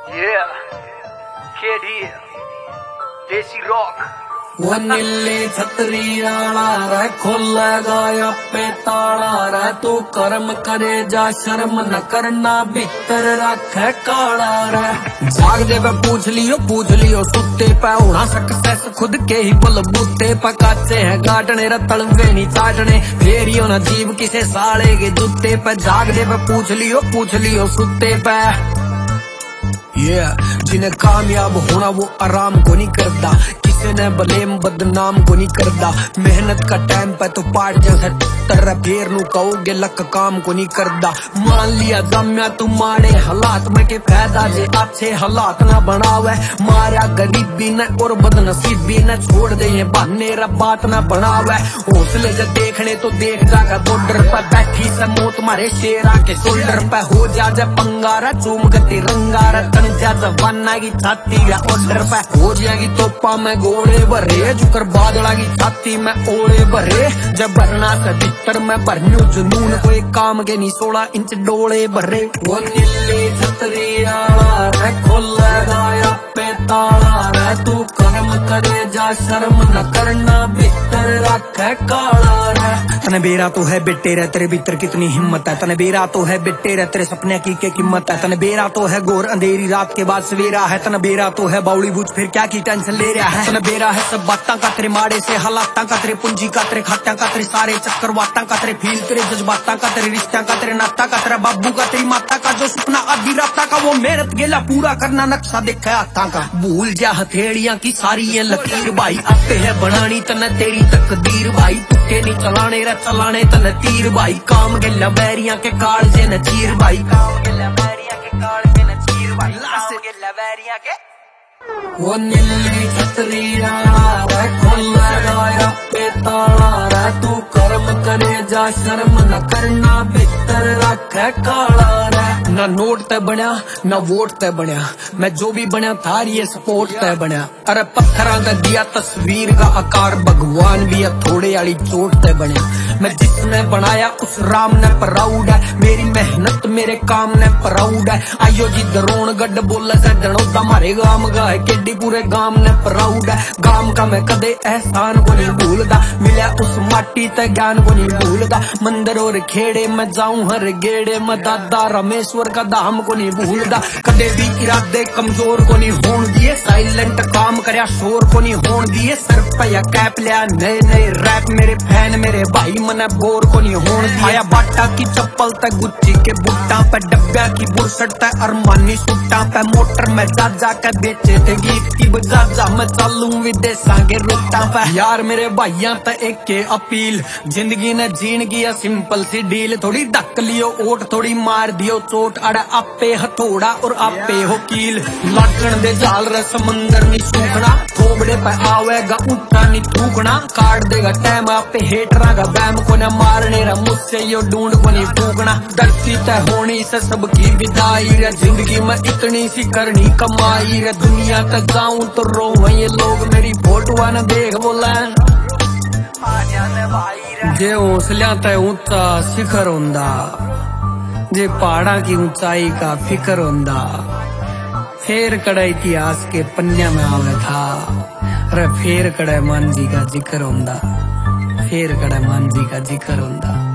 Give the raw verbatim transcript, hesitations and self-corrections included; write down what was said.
Yeah, Kid here, Desi Rock. वो नीली छतरी आला रे खोलेगा पे ताला रे तू कर्म करे जा शर्म न करना भीतर रखे काला रे जाग दे पे पूछ लियो पूछ लियो सुते पे होना सक्सेस खुद के ही बलबूते पे काचे है गाटने रे तलवे नहीं चाटने फेरियो न जीव किसे साले के जूते पे जाग दे पे पूछ लियो पूछ लियो सुते पे yeah, जिन्हें कामयाब होना वो आराम को नहीं करता किसी ने बलेम बदनाम को नहीं करता मेहनत का टाइम पे तो पाट जैसे तरह फेर नू कहोगे लक काम को नहीं करता मान लिया जम्या तू मारे हालात में के फायदा जे अच्छे हालात ना बनावे मारा गरीबी न और बदनसीबी न छोड़ दे ये बहाने रा बात ना बनावे हौसले से देखने तो देख जागा बॉर्डर पर बैठी से मौत मारे शेरा के शोल्डर पे हो जा जा पंगारा चूम गति रंगारा तन जा जवाना की छाती या ऑर्डर पे हो जाएगी तोपा में गोले भरे जुकर बादला की छाती में ओले भरे जब भरना से भीतर में भरनू जुनून कोई काम के नहीं सोलह इंच डोले भरे वो नीली छतरी आला रे खोलेगा पे ताला रे तू कर्म करे जा शर्म न करना भीतर रखे काला रे तने बेरा तो है बेटे रे तेरे भीतर कितनी हिम्मत है तने बेरा तो है बेटे रे तेरे सपने की के कीमत है तने बेरा तो है घोर अंधेरी रात के बाद सवेरा है तने बेरा तो है बाउली बुझ फिर क्या की टेंशन ले रहा है तने बेरा है सब बातां का तेरे माड़े से हालातां का तेरे पूंजी का तेरे खात्यां का तेरे सारे चक्कर वातां का तेरे फील तेरे जज्बातां का तेरे रिश्त्यां का तेरे नाता का तेरा बाबू का तेरी माता का जो सपना आधी राता का वो मेहनत गेला पूरा करना नक्शा देखा हाथा का भूल जा हथेलियां की सारी ये लकीर भाई आपे है बनानी तने तेरी तकदीर भाई तुक्के नहीं चलाने रे चलाने तने तीर भाई काम गेला बैरियां के काल से न चीर भाई काम गेला बैरियां के काल से न चीर भाई काम गेला बैरियां के वो नीली छतरी आला रे खोलेगा पे ताला रे तू कर्म करे जा शर्म न करना भीतर रखे काला रे ना नोट ते बनया ना वोट ते बनया मैं जो भी बनया था ये सपोर्ट ते बनया अरे पत्थरा का दिया तस्वीर का आकार भगवान भी है थोड़े वाली चोट ते बनया मैं जिसने बनाया उस राम ने प्राउड है मेरी मेहनत मेरे काम ने प्राउड है आयो जी दरोण गड्ढ बोले से डणोदा मारे गाम का है केडी पूरे गाम ने प्राउड है गाम का मैं कदे एहसान को नहीं भूलदा मिला उस माटी ते ज्ञान को नहीं भूलदा मंदिर और खेड़े में जाऊं हर गेड़े में दादा रामेश्वर का धाम को नहीं भूलदा कदे भी इरादे कमजोर को नहीं होन दिए साइलेंट काम करया शोर को नहीं होन दिए सर पे या कैप लिया नए नए रैप मेरे फैन मेरे भाई मने बोर को नहीं होन दिया बाटा की चप्पल ते गुच्ची के बुट्टा पे डब्बा की बुरसट ते अरमानी सूटा पे मोटर में जा जा के बेचे थे गीत की बजा जा मैं चालू विदेशा के रुटा पे यार मेरे भाइया ते एक के अपील जिंदगी ने जीन गया सिंपल सी डील थोड़ी धक लियो ओट थोड़ी मार दियो चोट अड़ा आपे हथौड़ा और आपे हो कील लाटण दे जाल रे समंदर नहीं सूखना थोबड़े पे आवेगा ऊंचा नहीं थूकना काट देगा टाइम आपे हेटरा का बैम को न मारने रा मुझसे यो ढूंढ को नहीं फूकना धरती तय होनी से सबकी विदाई रे जिंदगी में इतनी सी करनी कमाई रे दुनिया तक जाऊं तो रो ये लोग मेरी फोटो न देख बोला जे हौसला तय ऊंचा शिखर होंदा जे पहाड़ा की ऊंचाई का फिक्र होंदा फेर कड़ा इतिहास के पन्या में आवे था अरे फेर कड़ा मान जी का जिक्र होंदा फेर कड़ा मान जी का जिक्र होंदा।